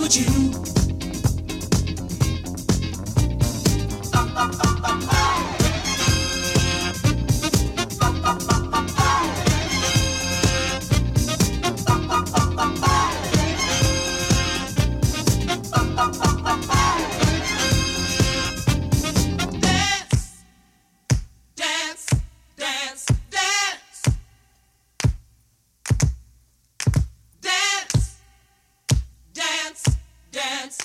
Dance,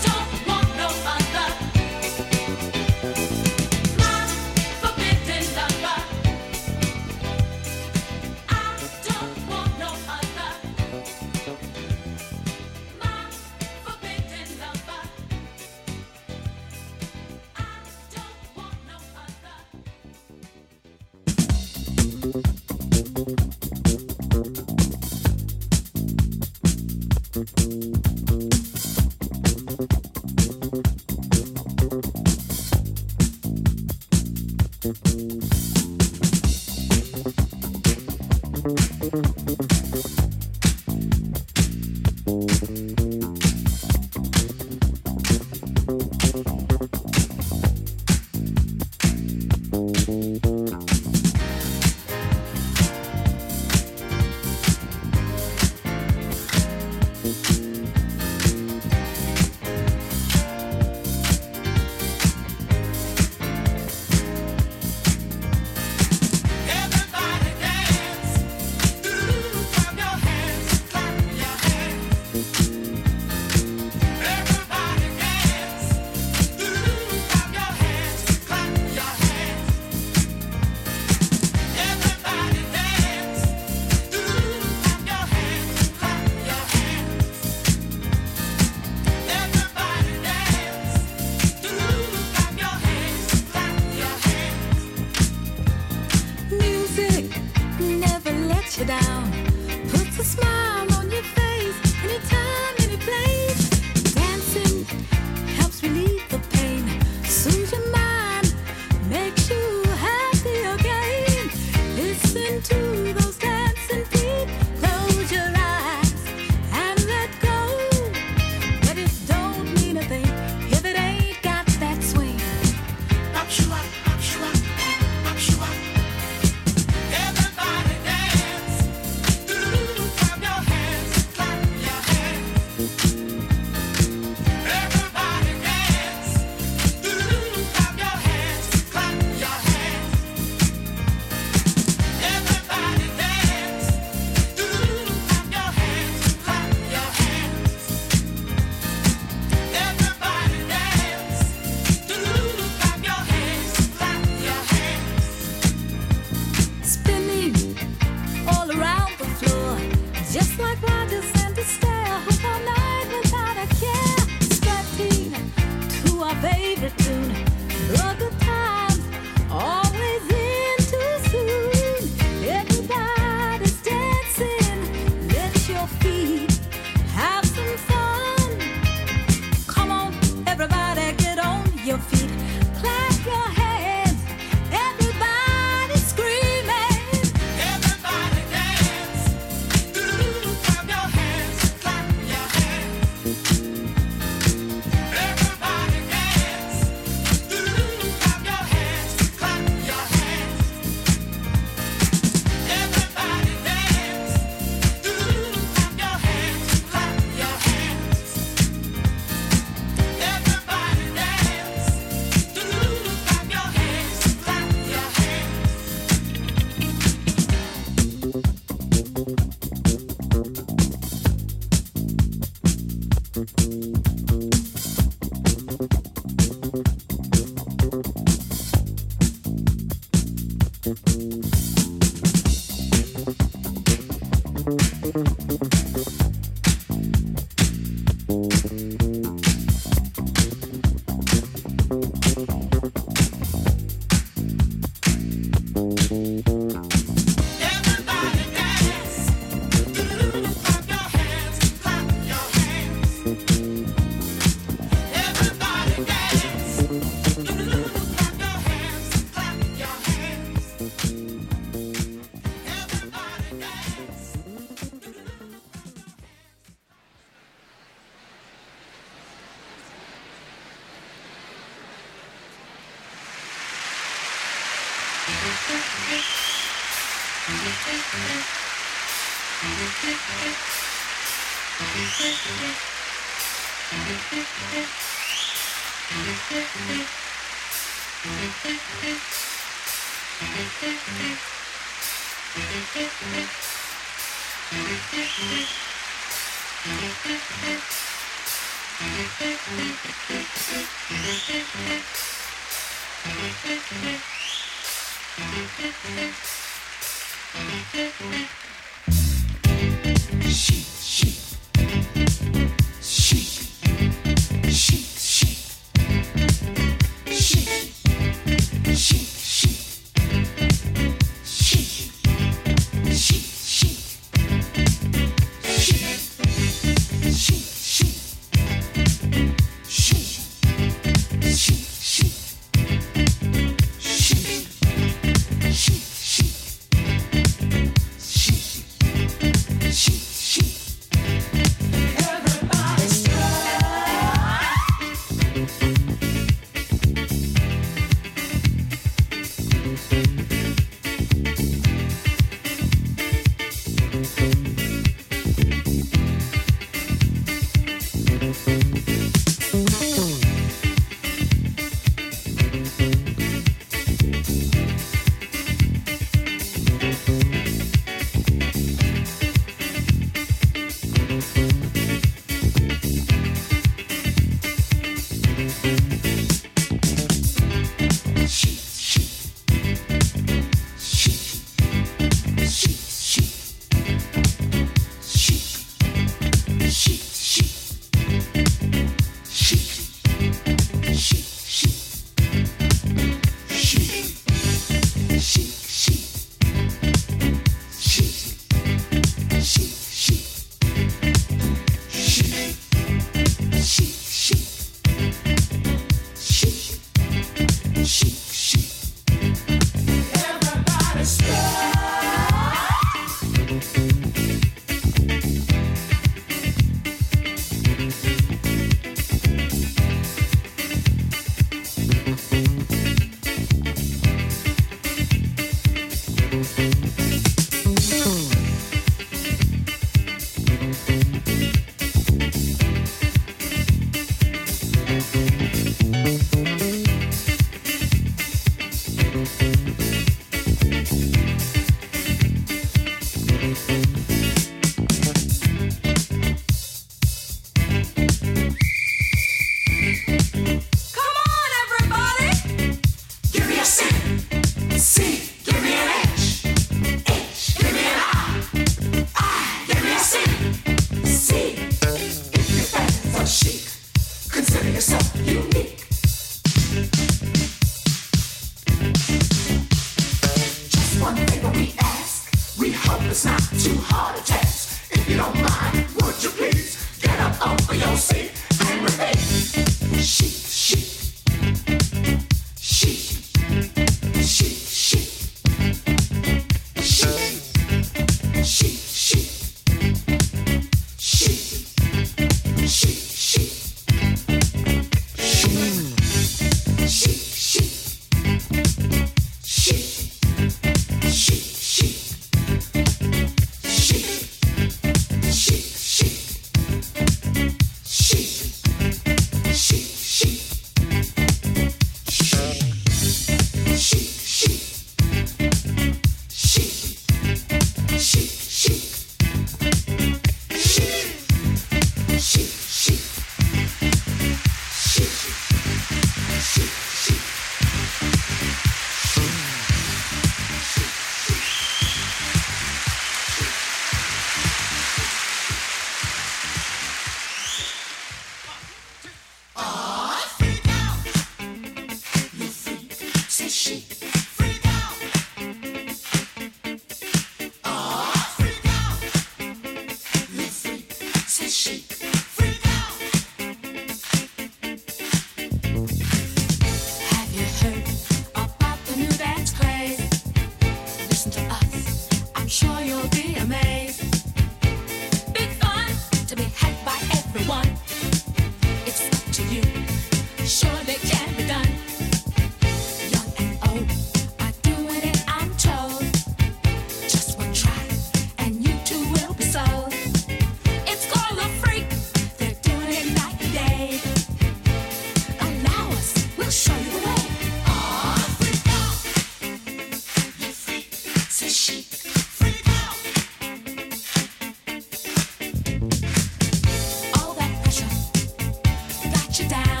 All that pressure got you down.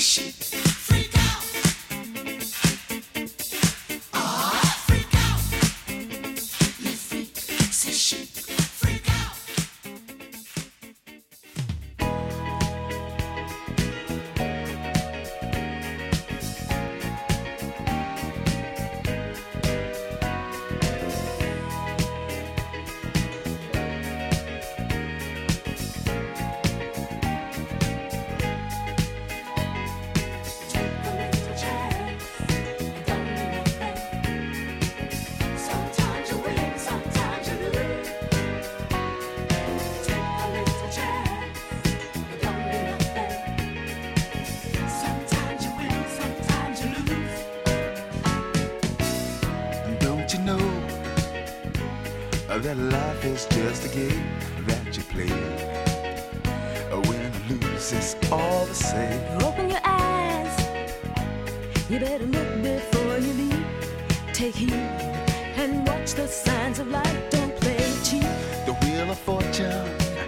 That life is just a game that you play. Win or lose, it's all the same. Open your eyes, you better look before you leave. Take heed and watch the signs of life. Don't play it cheap. The wheel of fortune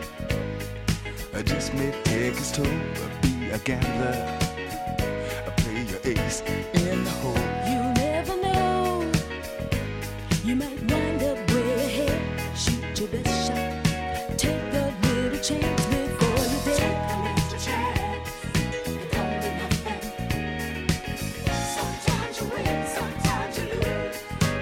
just may take its toll. Be a gambler, play your ace in the hole. You never know, you might wind up way ahead. Shoot your best shot, take a little chance before you dead. Take a little chance, it don't mean nothing. Sometimes you win, sometimes you lose.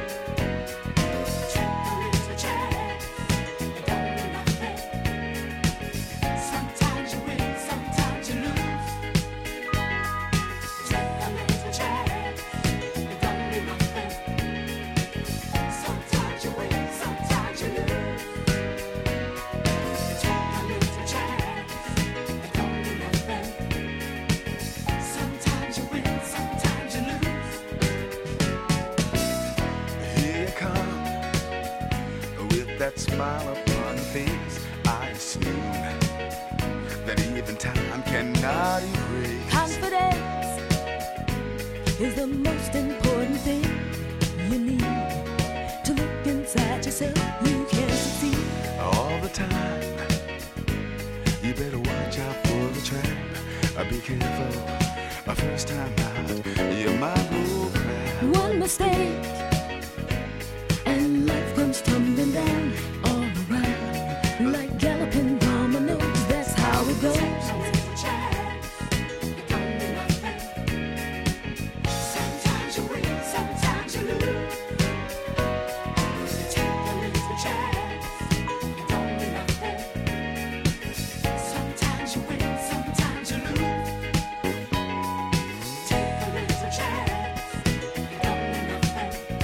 Take a little chance, it don't mean nothing. Sometimes you win, sometimes you lose. Take a little chance, it don't mean nothing. Sometimes you win, sometimes you lose. That smile upon your face, I assume that even time cannot erase. Confidence is the most important thing you need to look inside yourself. You can succeed all the time. You better watch out for the trap. Be careful. First time out, you might go crash. One mistake and life comes tumbling down all around like galloping dominoes. That's how it goes. Sometimes you win, sometimes you lose. Take a little chance, it don't mean nothing. Sometimes you win, sometimes you lose. Take a little chance, it don't mean nothing.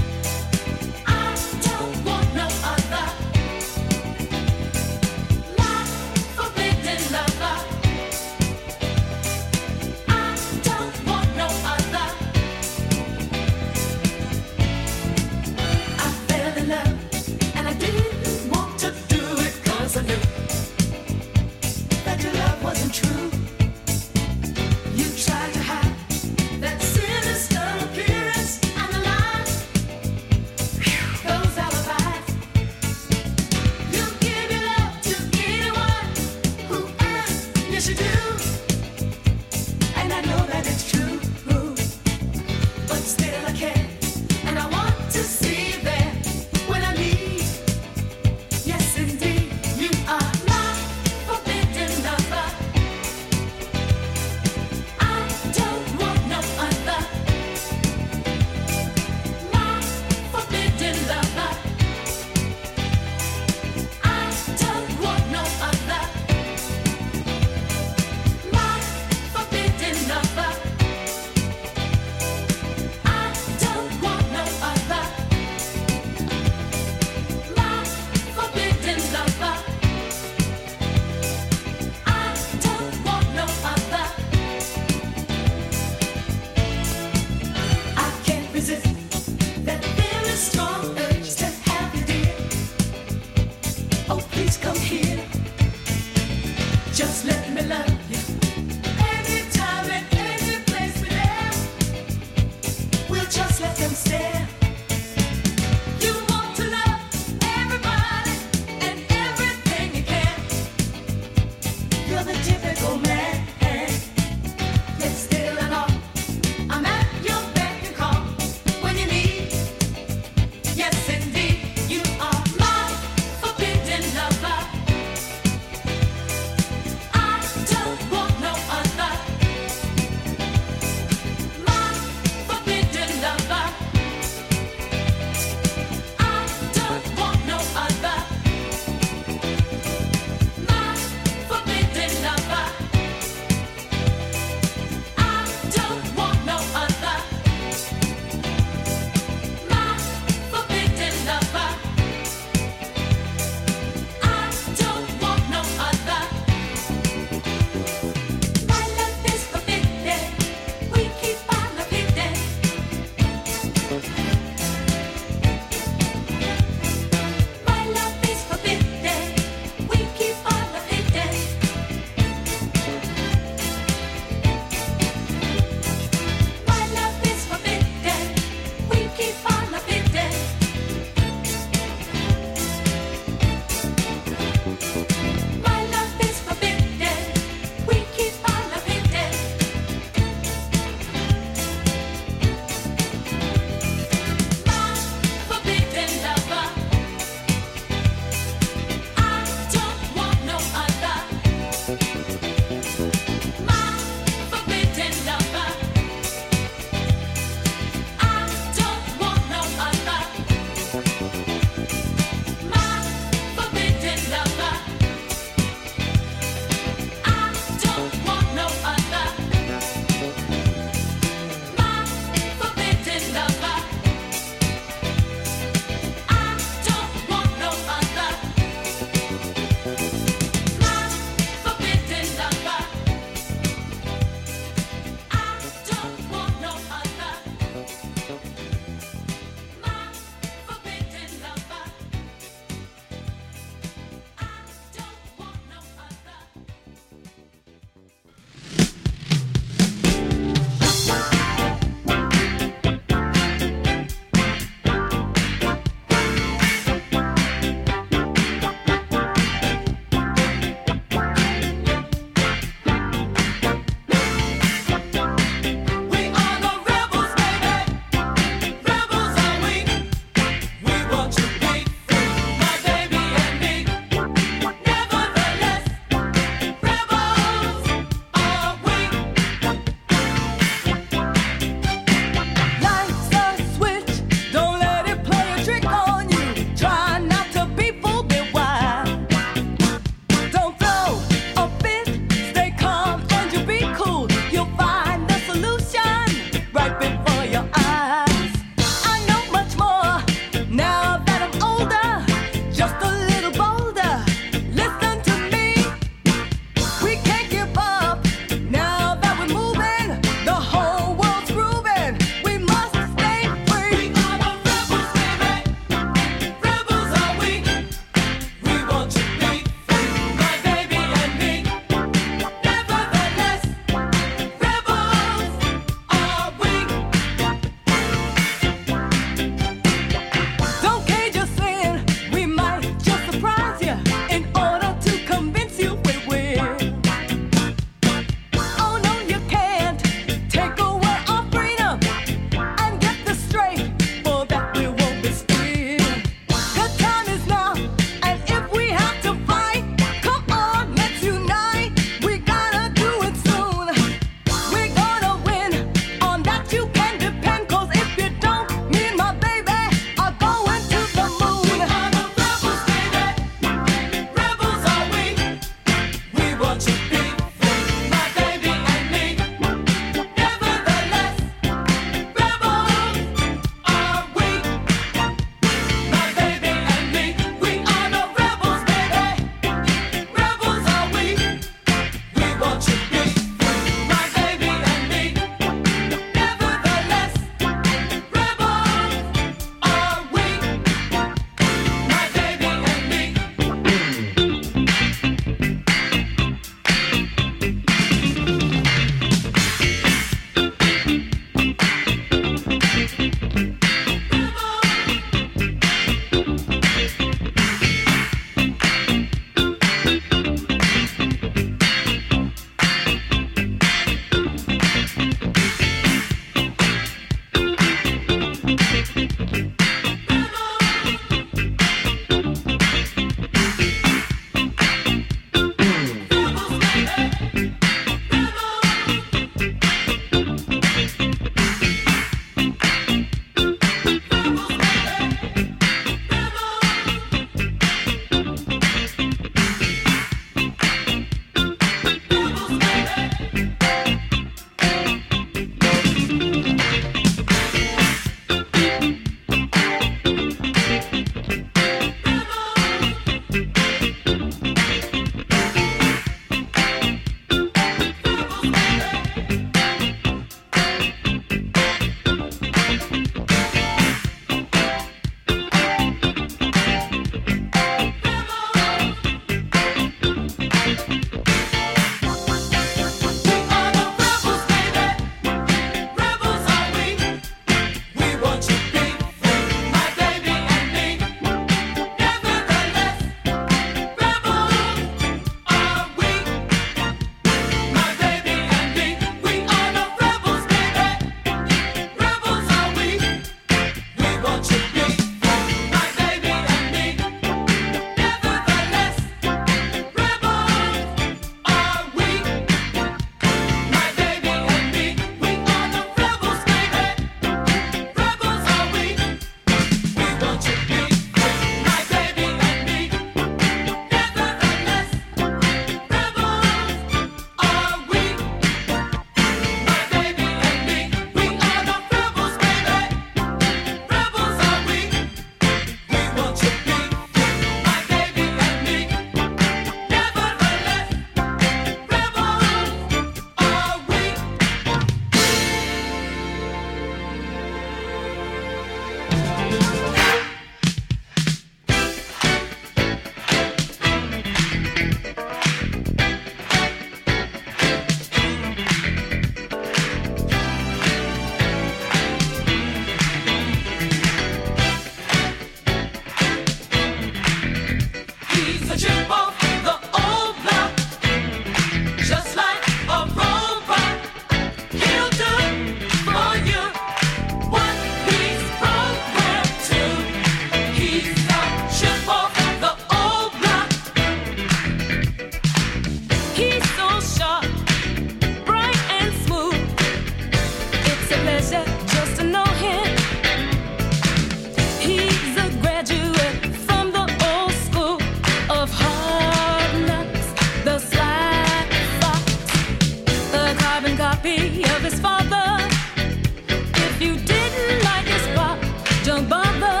copy of his father. If you didn't like his pop, don't bother.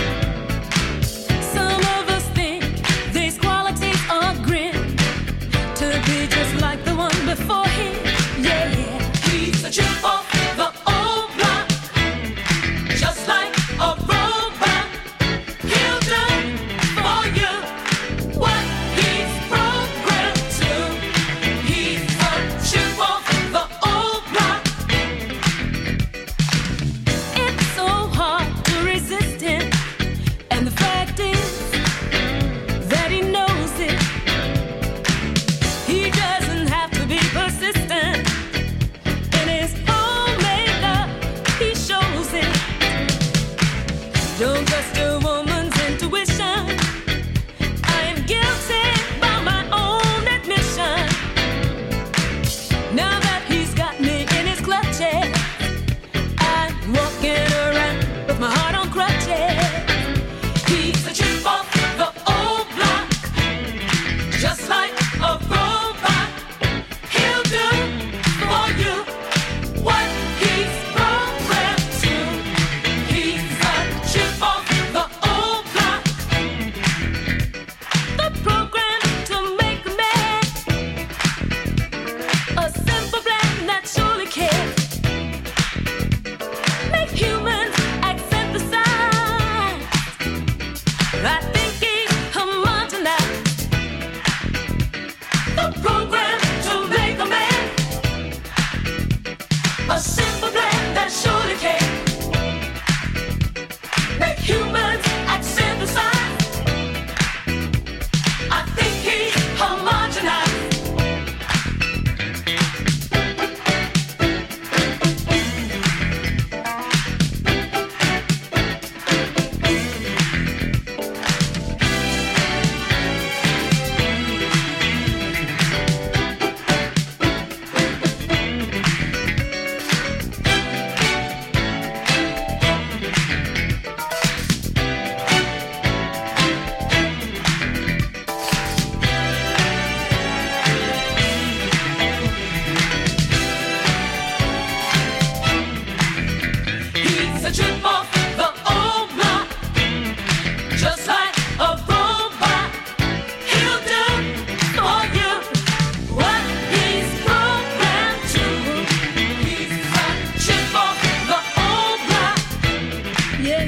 Some of us think these qualities are grim, to be just like the one before him. Yeah, he's a chip off the old block, just like a robot. He'll do for you what he's programmed to. He's a chip off the old block. It's so hard to resist him, and the fact is that he knows it. He doesn't have to be persistent. In his own makeup, he shows it. Don't trust a woman's intuition. I am guilty by my own admission. Now that he's got me in his clutches, I'm walking around with my heart on crutches. He's a chip off the old block, just like a robot. He'll do for you what he's programmed to. He's a chip off the old block. The program to make a man, a simple plan that surely cares. Make humans act synthesized. I think he's homogenized. The program to make a man, a simple plan that surely cares. Make humans act synthesized. I think he's homogenized. He's a chip off the old block, just like a robot. He'll do for you what he's programmed to. He's a chip off the old block. Yeah.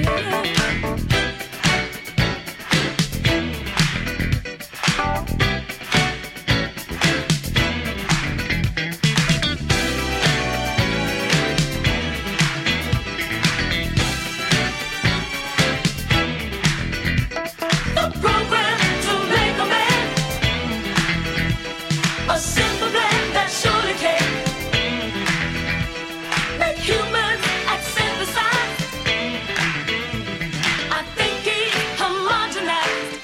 The program to make a man, a simple plan that surely cares. Make humans act synthesized. I think he's homogenized.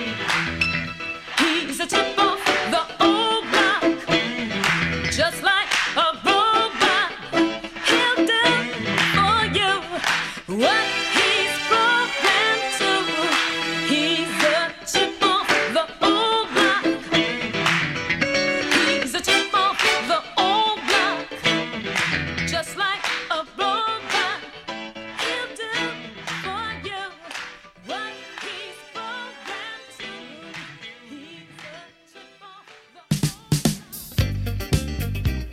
He's a tip off the old block, just like a robot. He'll do for you what he's programmed to. He's a chip off the old block. He's a chip off the old block, just like a robot. He'll do for you what he's programmed to. He's a chip off the old block.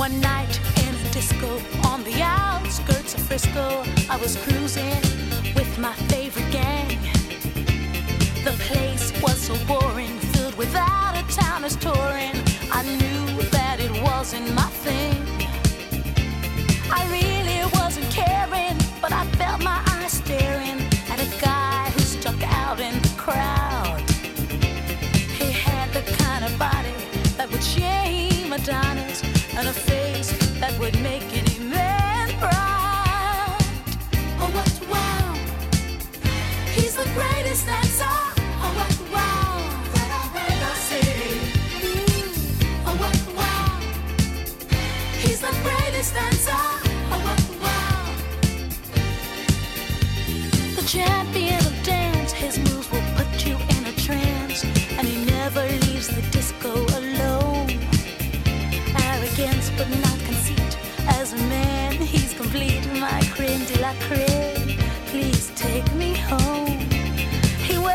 One night in a disco on the outskirts of Frisco, I was cruising with my favorite gang. The place was so boring, filled with out-of-towners touring. I knew that it wasn't my thing. I really wasn't caring, but I felt my eyes staring at a guy who stuck out in the crowd. He had the kind of body that would shame Adonis, and a face that would make any man proud. Oh, what wow! He's the greatest dancer. Oh, what wow! That I've ever seen. Oh, what wow! He's the greatest dancer. Oh, what wow! The champion of dance, his moves will put you in a trance, and he never leaves the disco alone. Arrogance but not conceit, as a man he's complete. My creme de la creme, please take me home. He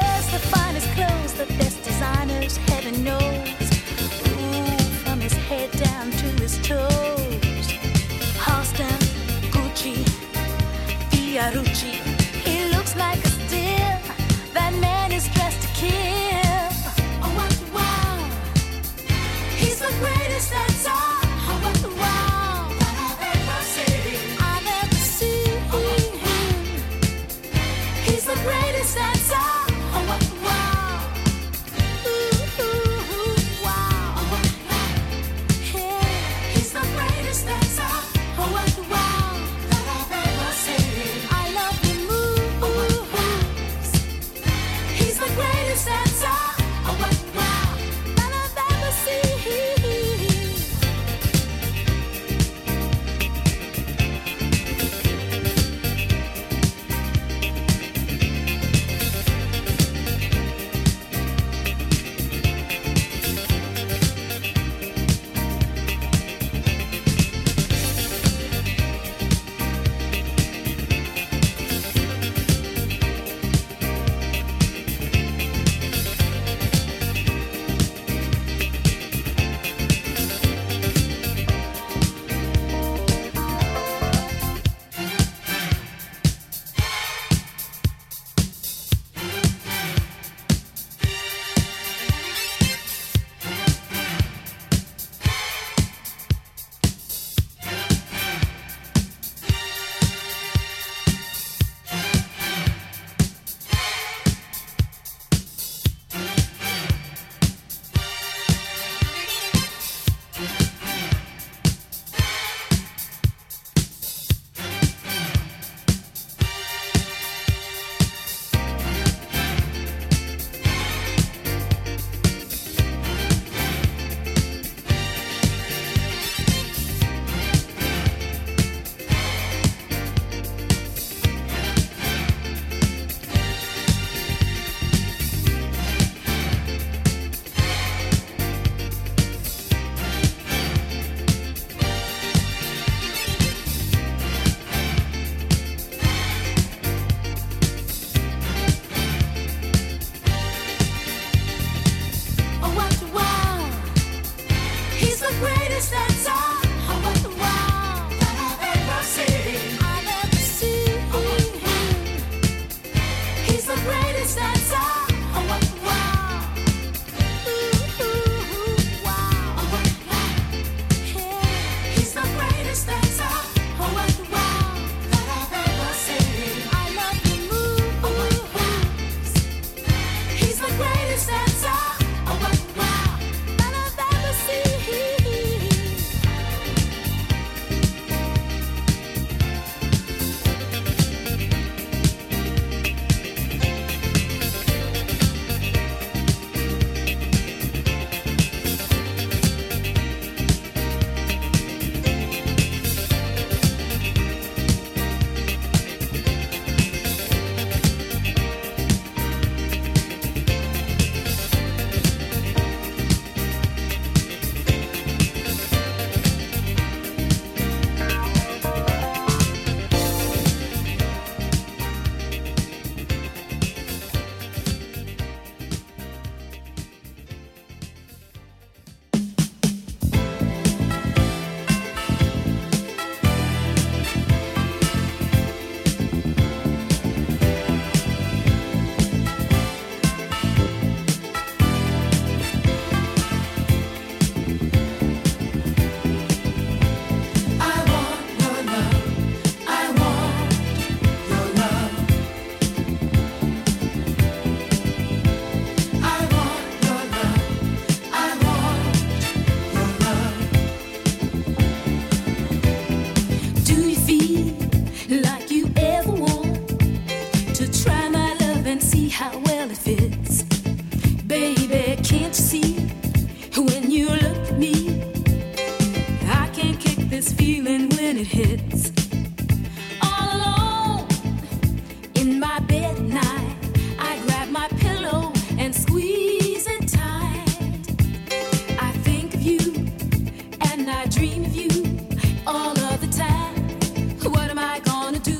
hits. Baby, can't you see when you look at me? I can't kick this feeling when it hits. All alone in my bed at night, I grab my pillow and squeeze it tight. I think of you and I dream of you all of the time. What am I gonna do?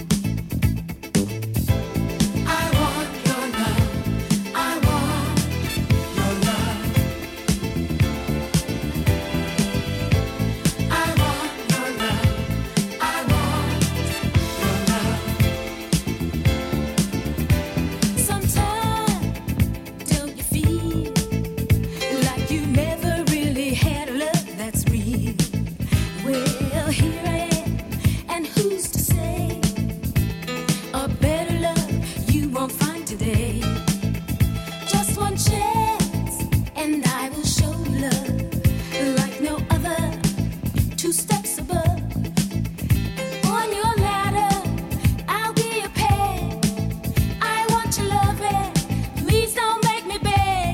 I want your love. I want your love. I want your love. I want your love. Sometimes don't you feel like you never really had a love that's real? Well, here I am, and who's to say a better love you won't find today? Just one chance, and I will show you love like no other. 2 steps above. On your ladder, I'll be a peg. I want your loving. Please don't make me beg.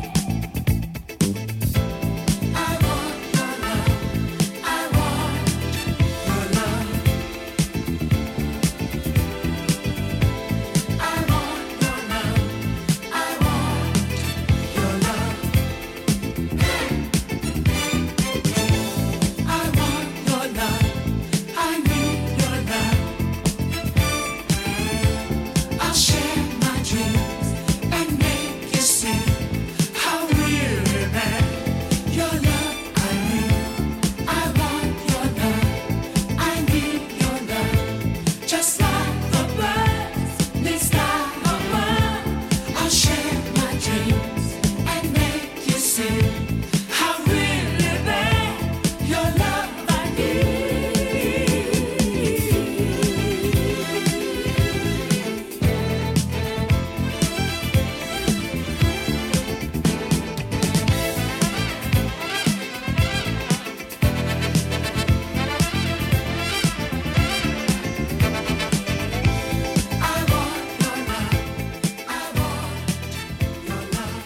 I want your love. I want your love. I want your love. I want your love. I want your love. I need your love. I'll share my dreams and make you see how really bad your love I need. I want your love. I need your love. Just like the birds they sky above. I'll share my dreams and make you see how really bad your love I need. I want your love. I want your love.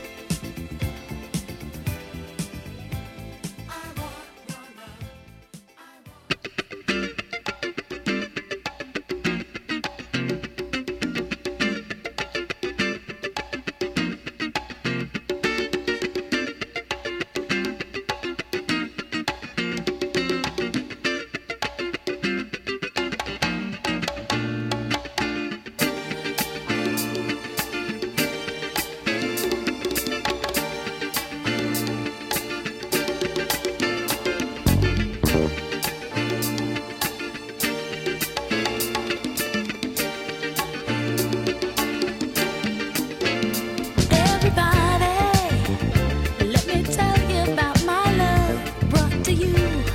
I want your love. Everybody, let me tell you about my love brought to you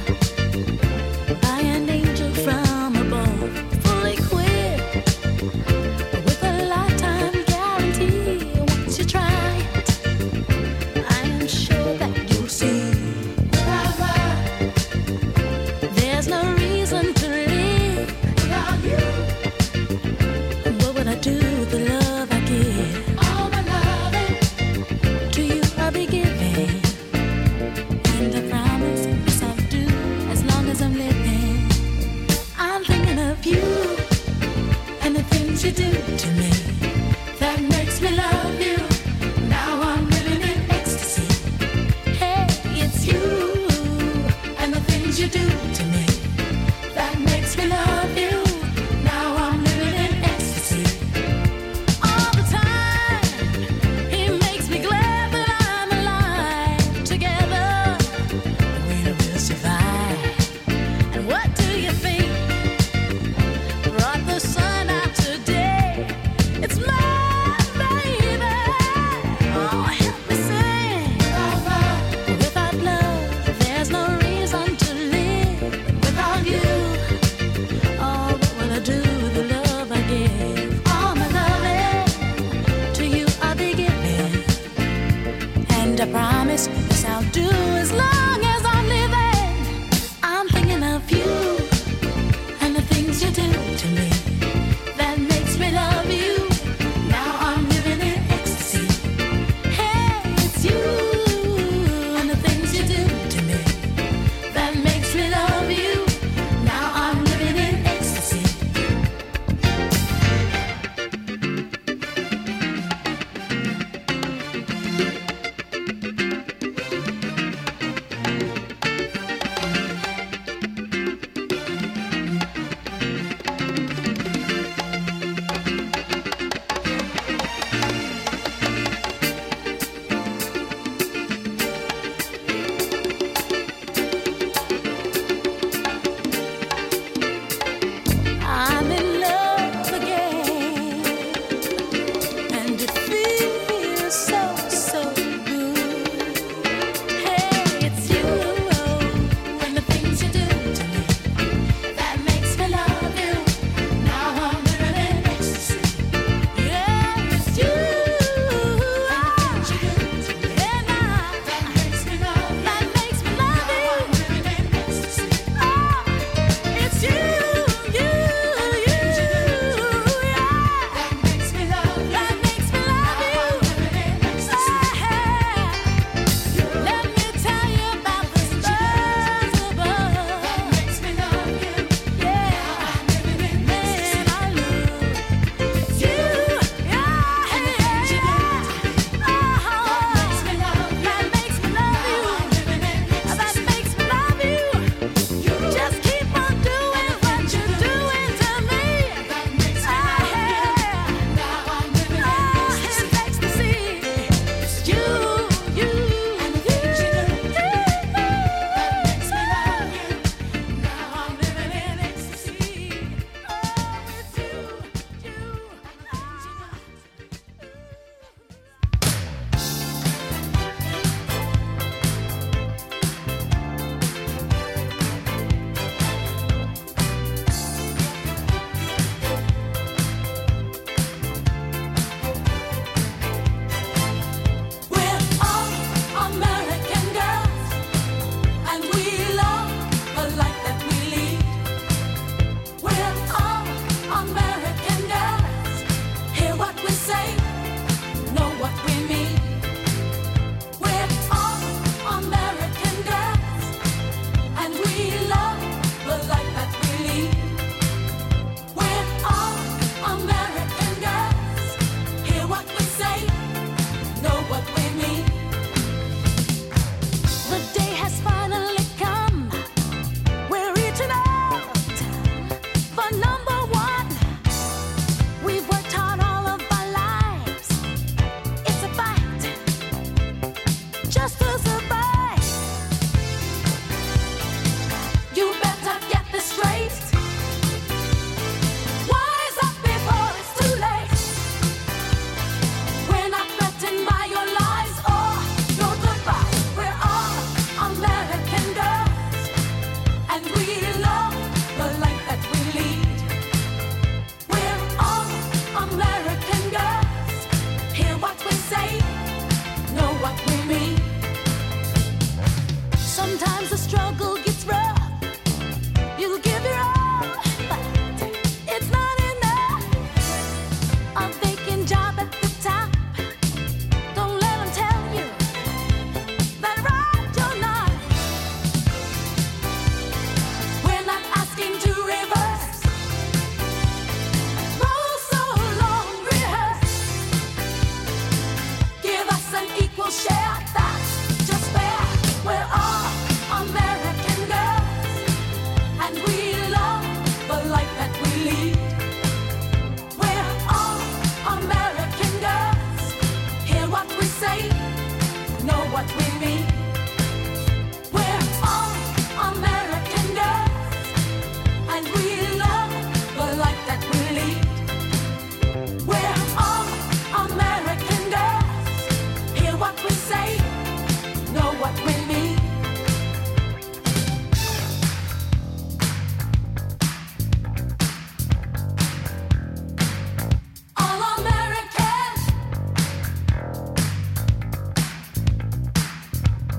by an angel from above, fully equipped with a lifetime guarantee. Once you try it, I am sure that you'll see. Without love, there's no reason to live. Without you, what would I do with the love I give? All my loving to you I'll be giving, and I promise yes I'll do as long as I'm living. I'm thinking of you and the things you do to me that makes me love you. Now I'm living in ecstasy. Hey, it's you and the things you do to me that makes me love you. Now I'm living in ecstasy. All the time, he makes me glad that I'm alive. Together, we will survive. And what do you think brought the sun out today? It's my baby. Oh, help me sing. Without love, there's no reason to live. Without you, oh, what will I do with the love I give? All my loving to you I'll be giving, and I promise this I'll do as long as I'm living. I'm thinking of you and the things you do to me that makes me love you. Now I'm living in ecstasy. equal share. That's just fair. We're all American girls, and we love the life that we lead. We're all American girls. Hear what we say, know what we mean. We're all American girls, and we love the life that we lead. We're all American girls. Hear what we say, know what we mean. All American.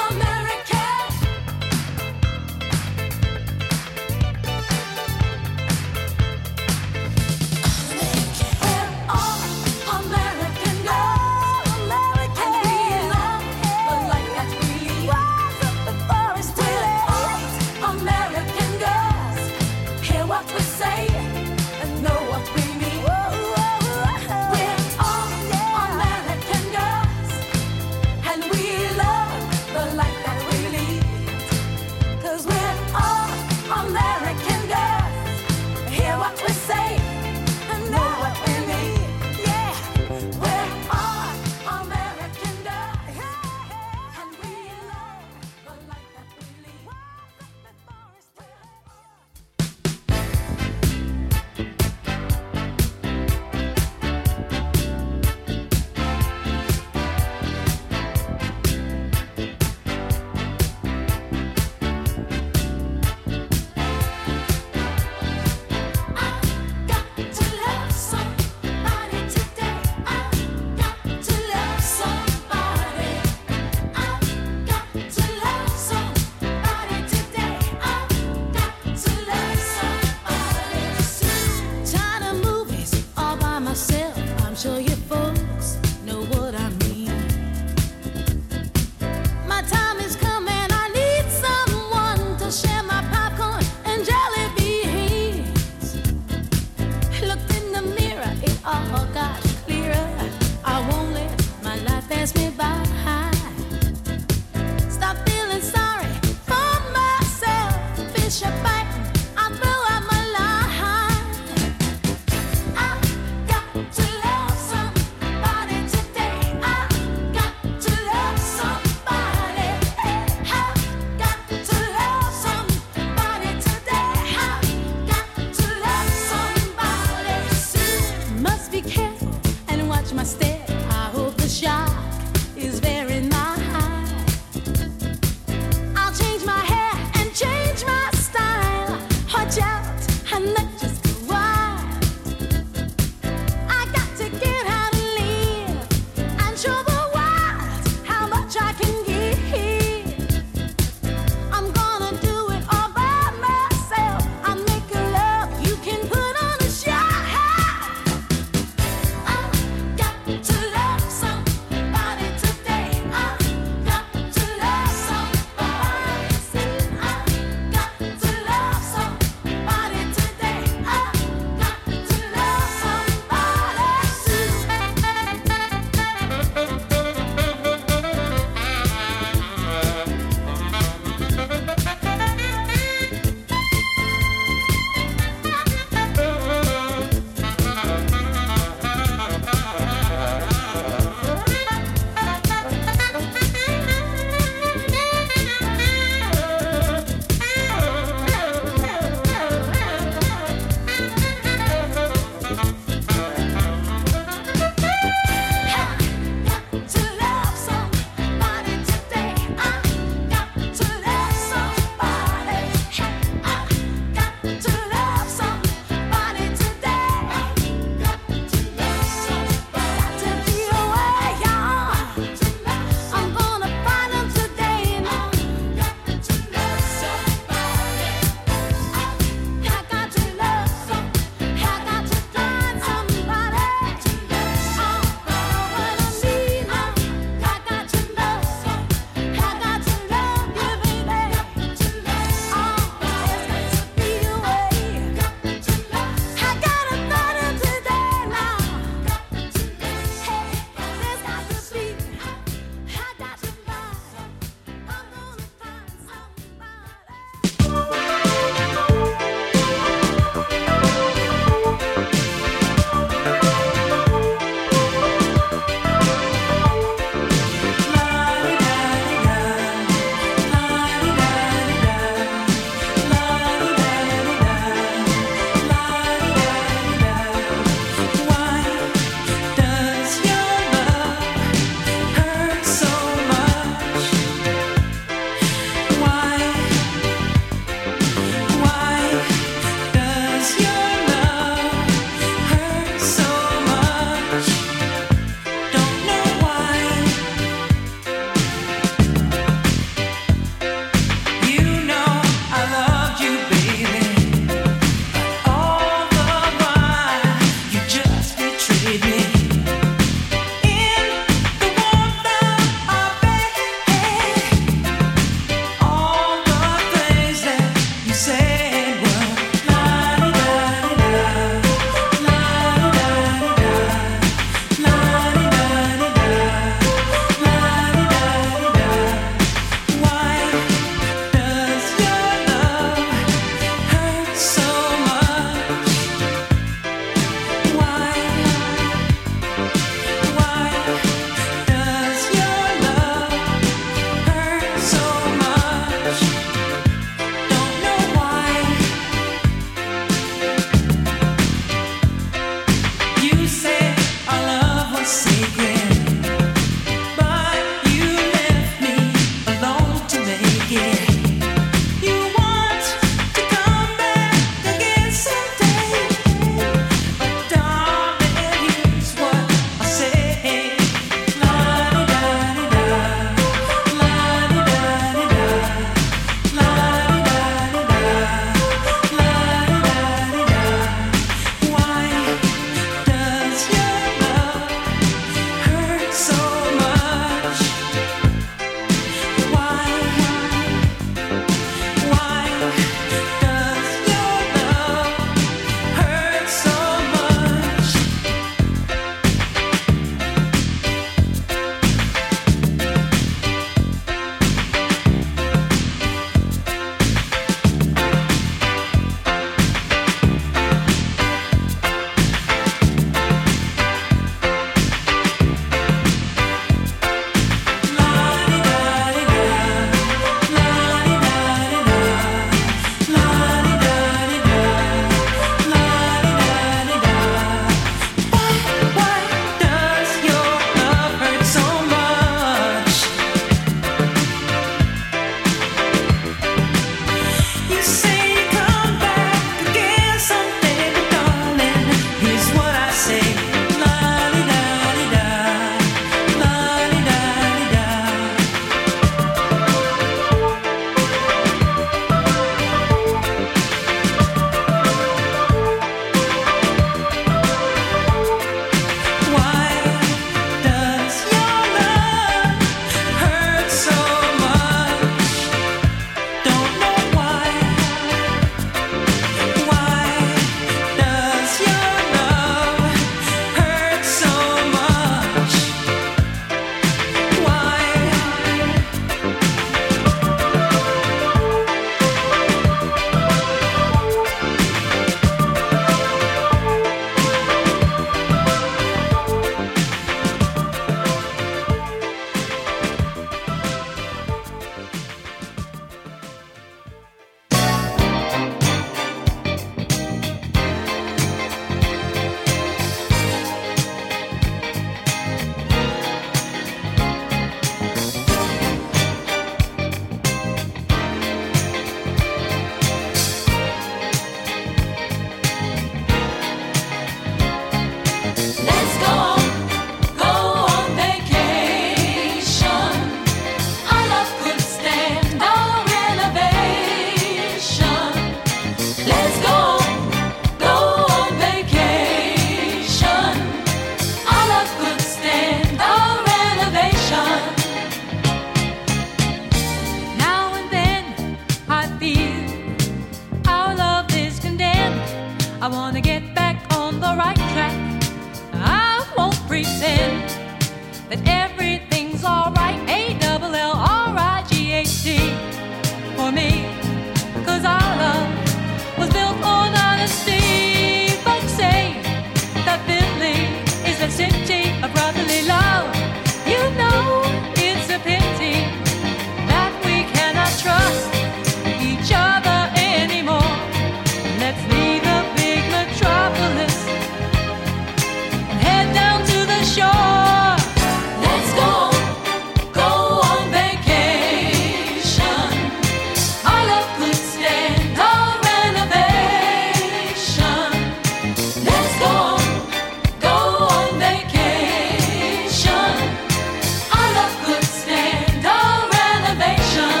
that everything's alright. ALLRIGHT for me, 'cause our love was built on honesty. Folks say that Philly is the city of brotherly love. You know it's a pity that we cannot trust each other anymore. Let's leave the big metropolis and head down to the shore. Let's go on vacation. Our love could stand a renovation. Let's go on vacation. Our love could stand a renovation.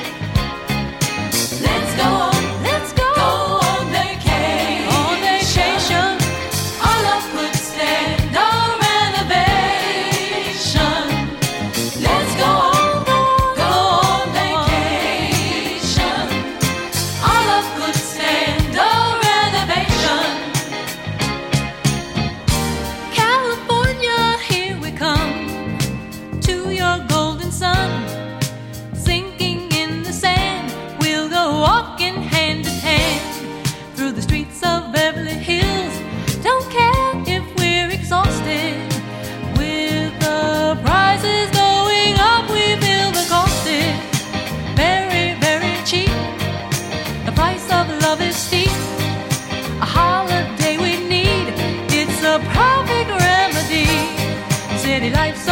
Let's go on vacation. Our love could stand a renovation. Let's go on vacation. Our love could stand a renovation. California, here we come to your golden sun. Sinking in the sand, we'll go walking hand in hand through the streets of Beverly Hills. Don't care if we're exhausted. With the prices going up, we feel the cost is very, very cheap. The price of love is steep. A holiday we need, it's a perfect remedy. City life's